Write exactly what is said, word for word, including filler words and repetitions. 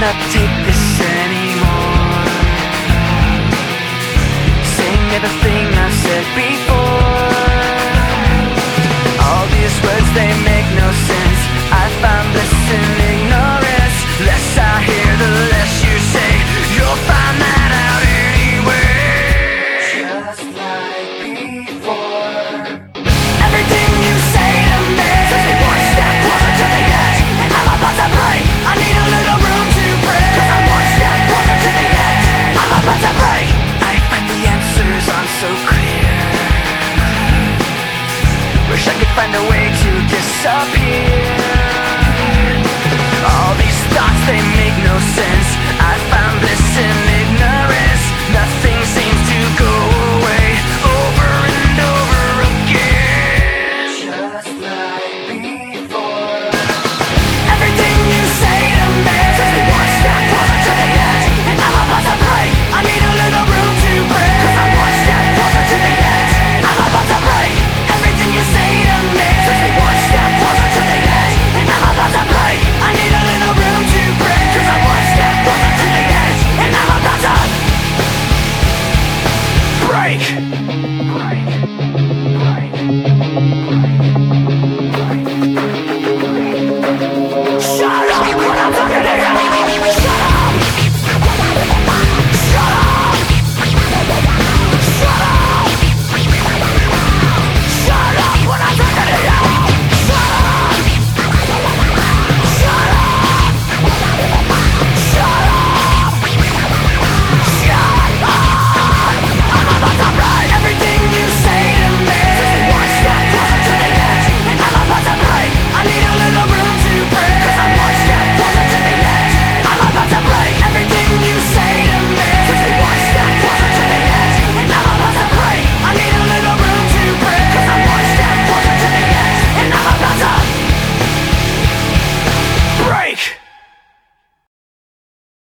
cannot take this anymore. Saying everything I've said before. All these words, they make no sense. I find bliss in ignorance. Less I hear, the less you say. You'll find that out anyway. Just like before. Everything you say to me says me one step closer to the edge, and I'm about to break. I need a little room to breathe, 'cause I'm one step closer to the edge. I'm about to break. I find the answers aren't so clear. Wish I could find a way to disappear. All these thoughts, they make no sense. I found bliss in